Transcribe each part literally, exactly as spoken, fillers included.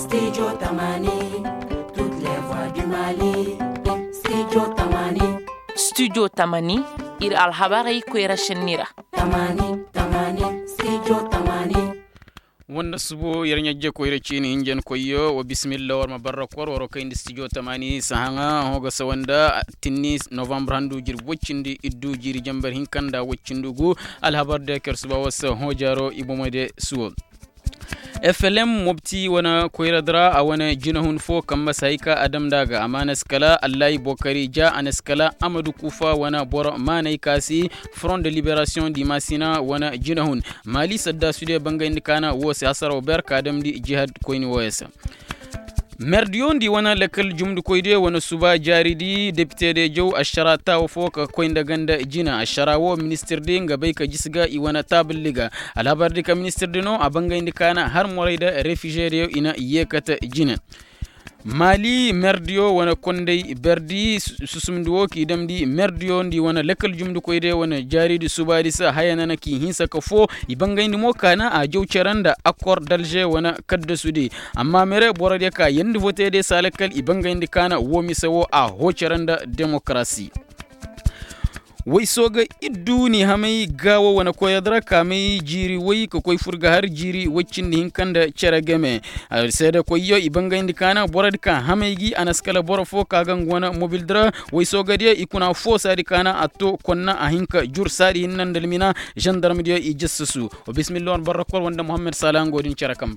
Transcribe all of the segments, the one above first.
Studio Tamani, toutes les voix du Mali. Studio Tamani. Studio Tamani, ir alhabari kwera shenira. Tamani, Tamani, Studio Tamani. wanda subo yarnya ko ire chini injen ko yo wa bismillah war mabarakor waro kayndi studio tamani sahanga hoga sawanda tinni november handu jir woccindi iddu jiri jambar hinkanda woccindugo alhabarde kersuba wasa hojaro ibomode suwo F L M mobti wana koiradra a wana jinahun fo kamba saika adam daga amana skala Allah Bokari ja anaskala Amadou Koufa wana bor manay kasi Front de Libération di Masina wana jinahun Mali sadda sude banga indikana wo se hasara ber kadam di jihad koini wesa Merdion di wana lekal jumdu koyde wana suba jaridi député de jow asharata wo foka koynda ganda jina asharawo ministre de ngabay ka jisga i wana tabliga alabardi ka ministre de no abanga indikana har morayda réfugié ina yekata jina Mali merdio wana kondey berdi susumduwo ki damdi merdio ndi wana lekal jumdu koyde wana jaridi subadi sa hayanana ki hinsa ka fo ibangayndi mo kana a jowceranda accord d'Alger wana kadda sudi amma mere borade ka yandi voté de salakal ibangayndi kana womi sawo a hoceranda démocratie way soga idduni hamay gawo wana koyadra kamay jiri way ko koy furga har jiri waccindi hinkanda ceragame seda koyyo ibangayndi kana borad ka hamaygi anaskala boro fo kaga ngona mobile dra way soga dia ikuna fo sadi kana atto konna ahinka jur sadi hinnandal mina gendarme dia i jassasu o bismillah barakor wanda muhammad salah ngodin cerakam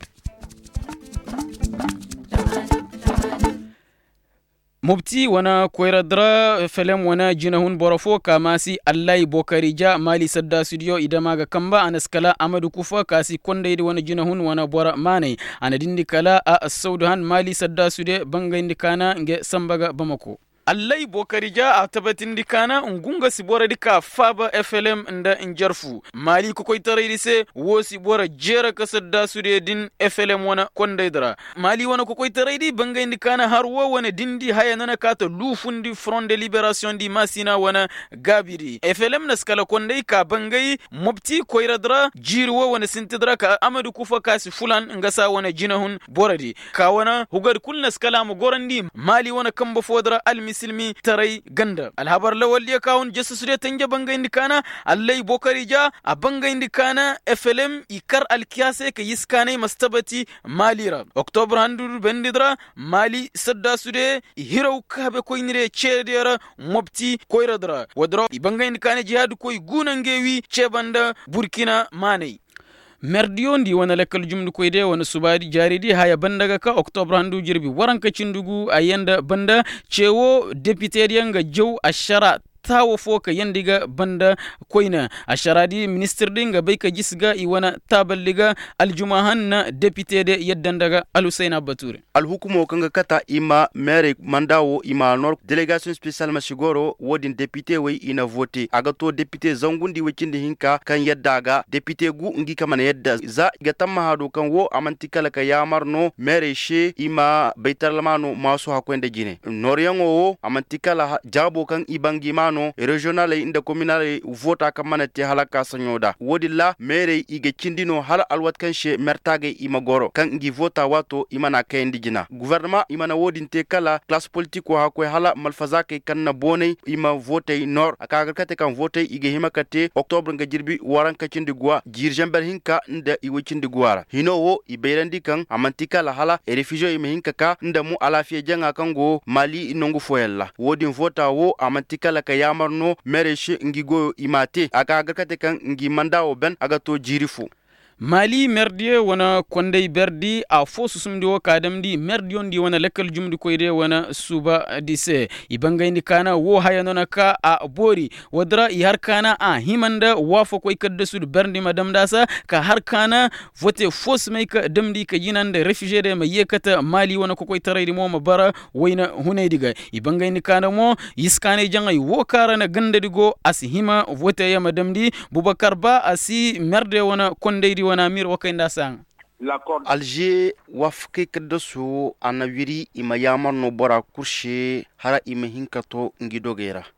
Mubti wana koiradra felem wana jinahun borofo kamasi Allah Bokari ja Mali sadda studio idamaga kamba anaskala Amadou Koufa kasi kondeydi wana jinahun wana bora manay anadindi kala a Saudahan Mali sadda studio banga indikana nge sambaga Bamako Allah Bokari ja a tabatindi kana ngunga sibora dika faba F L M nda injarfu Mali ko koy taraydi se wo sibora jera kasadda sude din F L M wana kondaydra Mali wana ko koy taraydi banga indikana har wo wana dindi haya nana kata lufundi Front de Libération di Masina wana gabiri F L M naskala konday ka bangay mobti koyradra jirwo wana sintidra ka Amadou Koufa kasi fulan ngasa wana jinahun boradi ka wana hugad kul naskala mo gorandi Mali wana kamba fodra al silmi tarai ganda alhabar lawal ya kawun jasus de tanja banga indikana Allah Bokari ja a banga indikana F L M ikar alkiyase ka yiskane mastabati malira oktober handu bendidra Mali sadda sude hiraw kabe koynire chedera mobti koyradra wadra banga indikana jihad koy gunangewi chebanda Burkina Manay merdiyo ndi wana lekal jumdu koyde wana subadi jaridi haya bandaga ka octobre handu jirbi waranka cindugu ayenda banda cewo député yanga jow ashara tawo foka yandiga banda koyna asharadi ministre dinga bayka jisga i wana taballiga aljumahan na député de yeddandaga Al-Hussein Bature alhukumo kanga kata ima maire mandawo ima nor délégation spéciale masigoro wodin député way ina voté agato député zangundi wecinde hinka kan yeddaga député gu ngi kamana yedda za gatamma hado kan wo amantikala ka yamarno maire she ima baytarlamano maso hakwende jine noryango wo amantikala jabo kan ibangi no regional inda communal vota kamana te halaka sanyoda wodilla mere ige cindino hala alwat kanshe mertage imagoro kan ngi vota wato imana kayndi jina gouvernement imana wodinte kala classe politique wa ko hala malfazake kanna bonay ima vote nord akaga kate kan vote ige himakate octobre nga jirbi waranka cindi gwa jirjamber hinka nda iwe cindi gwara hinowo ibeyrandi kan amantika la hala e refugee ime hinka ka nda mu alafiya janga kango Mali nongu foyella wodin vota wo amantika la ka yamarno mereshe ngigo imate aka agakate kan ngi mandao ben agato jirifu Mali merdie wana kondey berdi a fosu sumdi wo kadamdi merdi ondi wana lekal jumdi koyde wana suba dise ibanga indi kana wo hayanona ka a bori wadra i har kana a himanda wafo koy kadda sud berndi madam dasa ka har kana vote fos may ka damdi ka yinande réfugié de ma yekata Mali wana ko koy taraydi mo ma bara wayna hunaydiga ibanga indi kana mo yiskane jangay wo karana gandadi go as hima vote ya madamdi Boubacar Ba asi merde wana kondey wana mir wakenda sang l'accord Alger wafke kedosu anawiri ima yamarno bora kurshe hara ima hinkato ngidogera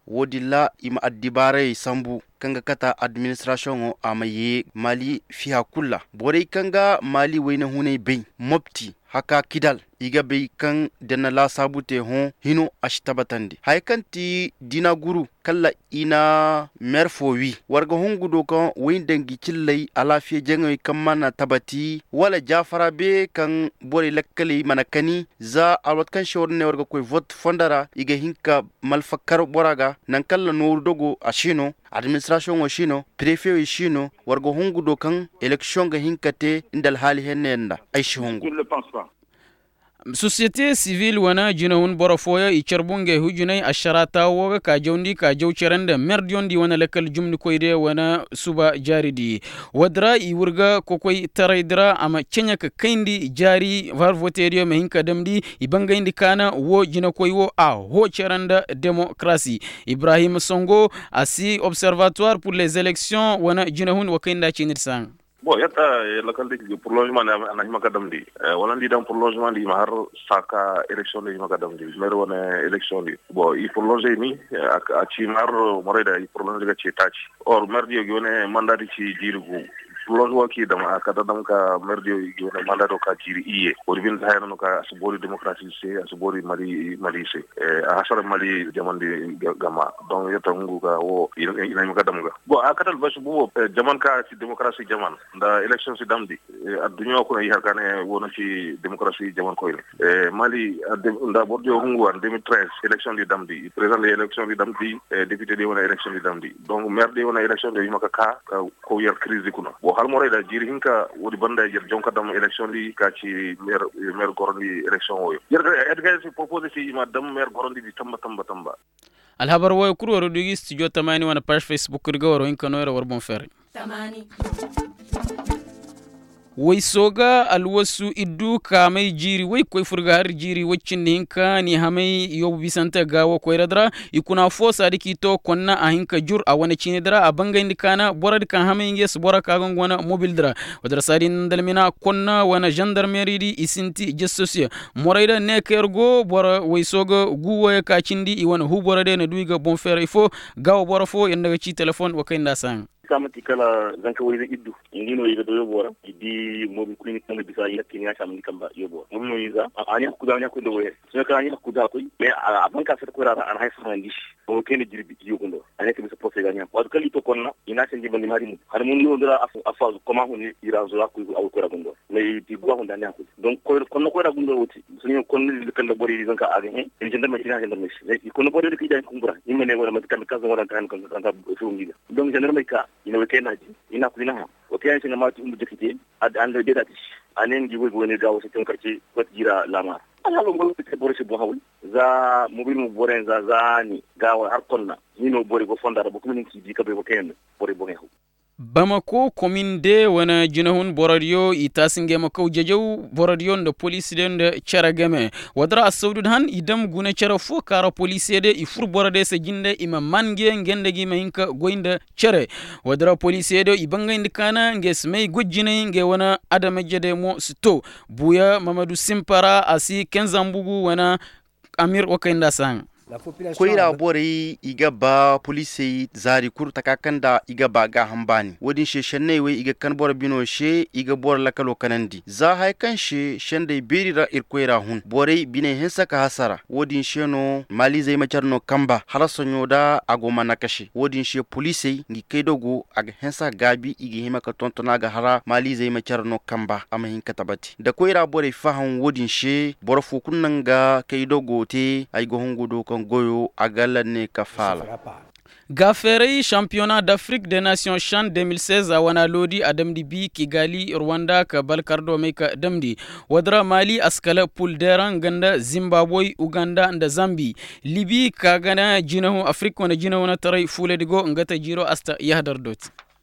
wodi la ima addibare sambu kanga kata administration o amaye mali fiha kulla bore kanga mali wayna hunay bay mopti haka kidal iga bay kan dana la sabute hon hino ashtabatandi hay kanti dina guru kala ina merfo wi warga hongudo kan wayndangi cillay ala fiye jengoy kamana tabati wala jafara be kan bore lakkali manakani za alwat kan shorne warga koy vote fondara iga hinka malfakkar boraga nan kala noru dogo ashino administration o shino prefet o shino warga hongudo kan election ga hinkate indal hali hennenda ay shi hongu société civile wana jinawun borofoya i charbunge hujunay asharata woga ka jawndi ka jawcherende merdiondi wana lekal jumni koyde wana suba jaridi wadra i wurga kokoy taraydra ama cenya ka kayndi jari var voterio me hinka damdi i bangayndi kana wo jina koy wo a ho cheranda démocratie Ibrahim Songo asi observatoire pour les élections wana jinawun wakenda chinir sang bon yata lakal de prolongement na hima kadam di wala ndi dam prolongement di mahar saka election di hima kadam di mer wona election di bon il prolonger ni a ci mar moreda il prolonger ga ci taci or mer di yone mandat ci jirugo prolongement ki dam akata dam ka mer di yone mandat ka jiri iye or bin hayno ka asbori démocratie c'est asbori mali mali c'est a hasara mali jamandi gama donc yata ngu ga wo ina hima kadam ga bon akata basu bo jaman ka ci démocratie jaman da election si damdi adduño ko yi hakane wona ci démocratie jaman koy e mali nda bordio hungu en deux mille treize election di damdi président de election di damdi député de wona election di damdi donc maire de wona election de yimaka ka ko yer crise kuno bo hal mo reda jiri hinka wodi banda jer jonka dam election di ka ci maire maire gorondi election oyo yer edga ci proposer ci madame maire gorondi di tamba tamba tamba alhabar way kurwaro dugi studio tamani wana page facebook riga waro hinka no war bon fer tamani way soga alwasu iddu kamay jiri way koy furga har jiri waccin hinka ni hamay yob bisanta gawo koy radra ikuna fo sadiki to konna a hinka jur a wana cinidra a bangay ndikana borad kan hamay nges bora kagon wana mobile dra wadra sadin dalmina konna wana gendarmerie di isinti justice morayda nekergo bora way soga guwa ka cindi i wana hu borade na duiga bon fer ifo gawo bora fo yendaga ci telephone wakay sang kamati kala zanka wayda iddu ngino yiga do yobora di mobi clinic tan bisa yakki nya sam nikamba yobora mobi no yiga ani hakkuda nya ko do we so ka ani hakkuda ko me aban ka fet ko rara an hay sangi o ken jirbi yogundo ani ke bisa posé ganya wa kali to konna ina sen jibandi mari mu har mun no dara afa comment on ira zo la ko aw ko ragundo lay di gwa hunda nya ko donc ko konna ko ragundo wuti sunyo konna kan da bori zanka age he en jenda ma tina jenda mes ko no bori de ki jan kumbura imene wala ma kan ka zo wala kan kan kan so ngiga donc jenda ma ka ina wekena ji ina kulina ha wakiyan singa mati umbu jikiti ad ando de dati anen ji wego ne gawo sitin karci wat jira lama ala lo ngol te borisi bo hawul za mobil mu boren za zani gawo har konna nino bori go fondara bo kumin ki di kabe bo ken bori bo ngehu Bamako commune de wana jinahun boradio itasinge mako jejew boradio de police de charagame wadra asawdud han idam guna chara fo kara police de ifur borade se jinde ima mange ngende gi mahinka goinde chare wadra police de ibanga indikana nges may gojjine nge wana adama jede mo sto buya mamadou simpara asi kenzambugu wana amir wakainda sang koyra bore iga ba police zari kur takakanda iga ba ga hambani wodin she shenne we iga kan bor bino she iga bor lakalo kanandi za hay kan she shende berira ir koyra hun bore bine hensa ka hasara wodin she no mali zai macarno kamba halasonyo da agoma nakashi wodin she police ngi kaydogo aga hensa gabi iga hima ka tontona ga hara mali zai macarno kamba ama hin katabati da koyra bore fahan wodin she bor fu kunnanga kaydogo te ay go hongodo goyo agalane kafala Gafere championnat d'Afrique des Nations CHAN deux mille seize a wana lodi adamdi bi Kigali Rwanda ka balkardo meka damdi wadra Mali askala pool deran ganda Zimbabwe Uganda nda Zambi Libi kagana jinahu Afrique wana jinahu na taray fule digo ngata jiro asta yahdar dot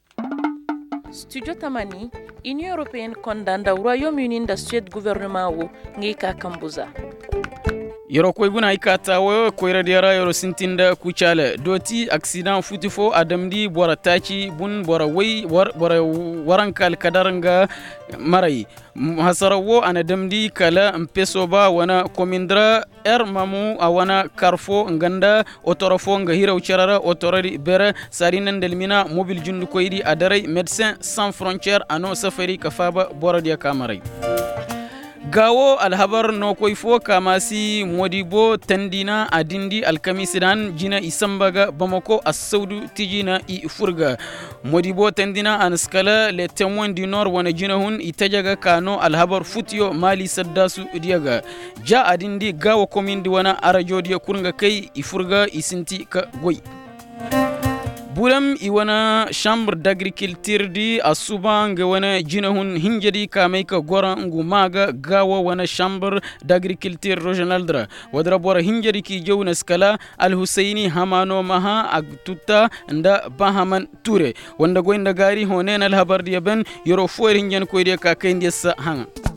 Studio Tamani Union Européenne condamne le Royaume-Uni da Suède gouvernement wo ngika kambuza yoro koy guna ikatawo koyra diara yoro sintinda kuchale doti accident futifo adamdi bora tachi bun bora way bora warankal kadaranga marai hasarawo ana damdi kala mpeso ba wana komindra er mamu awana karfo nganda otorofo nga hiraw charara otorari bere sarinan delmina mobile jundu koydi adaray médecins sans frontières ano safari kafaba bora dia kamarai gawo alhabar no koy fo kamasi modibo tandina adindi alkamisidan jina isambaga bamako as-saudu tijina i furga modibo tandina anskala le témoins du nord wana jina hun itajaga kano alhabar futio mali saddasu diaga ja adindi gawo komindi wana arajo dia kurga kai ifurga isinti ka goy bulam iwana chambre d'agriculture di asubang wana jinahun hinjadi kamaika gora ngumaga gawa wana chambre d'agriculture régional dra wadra bora hinjadi ki jowna skala al husaini hamano maha agtuta nda bahaman ture wanda goinda gari honen al habar dia ben yoro foer hinjan ko dia ka kaindi sa hanga